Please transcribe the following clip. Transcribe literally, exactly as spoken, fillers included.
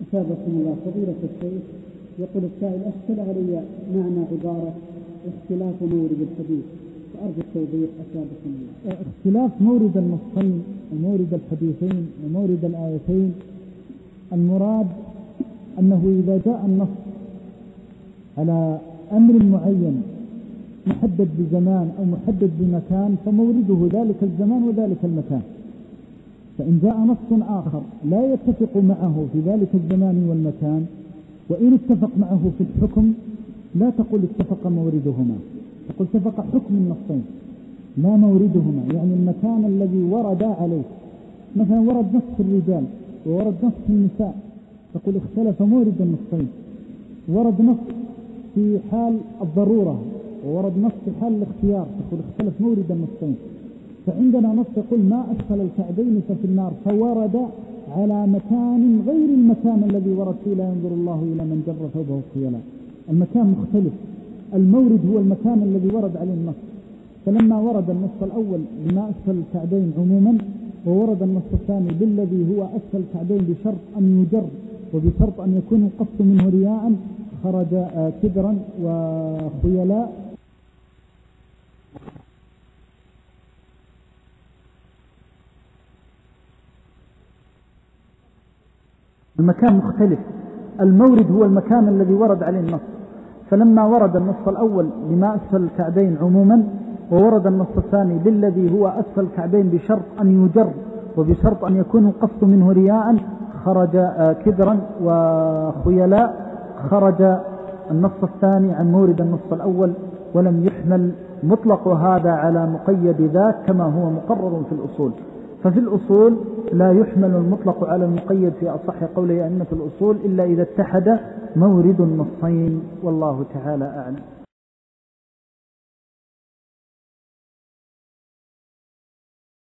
أثابكم الله فضيلة الشيخ. يقول السائل: أشكل علي معنى عبارة اختلاف مورد الحديث، فأرجو التوضيح أثابكم الله. اختلاف مورد النصين ومورد الحديثين ومورد الآيتين، المراد أنه إذا جاء النص على أمر معين محدد بزمان أو محدد بمكان فمورده ذلك الزمان وذلك المكان. فإن جاء نص آخر لا يتفق معه في ذلك الزمان والمكان، وإن اتفق معه في الحكم لا تقول اتفق موردهما، تقول اتفق حكم النصين لا موردهما، يعني المكان الذي ورد عليه. مثلا ورد نص في الرجال وورد نص في النساء، تقول اختلف مورد النصين. ورد نص في حال الضرورة وورد نص في حال الاختيار، تقول اختلف مورد النصين. فعندنا نص يقول ما أسفل الكعبين ففي النار، فورد على مكان غير المكان الذي ورد فيه لا ينظر الله إلى من جر ثوبه خيلاء. المكان مختلف، المورد هو المكان الذي ورد عليه النص. فلما ورد النص الأول بما أسفل الكعبين عموما، وورد النص الثاني بالذي هو أسفل الكعبين بشرط أن يجر وبشرط أن يكون القصد منه رياء، خرج كبرا وخيلاء. المكان مختلف، المورد هو المكان الذي ورد عليه النص. فلما ورد النص الأول بما أسفل الكعبين عموما، وورد النص الثاني بالذي هو أسفل الكعبين بشرط أن يجر وبشرط أن يكون القصد منه رياء، خرج كبرا وخيلاء. خرج النص الثاني عن مورد النص الأول ولم يحمل مطلق هذا على مقيد ذاك كما هو مقرر في الأصول. ففي الأصول لا يحمل المطلق على المقيد في أصح قوله أئمة الأصول إلا إذا اتحد مورد النصين، والله تعالى أعلم.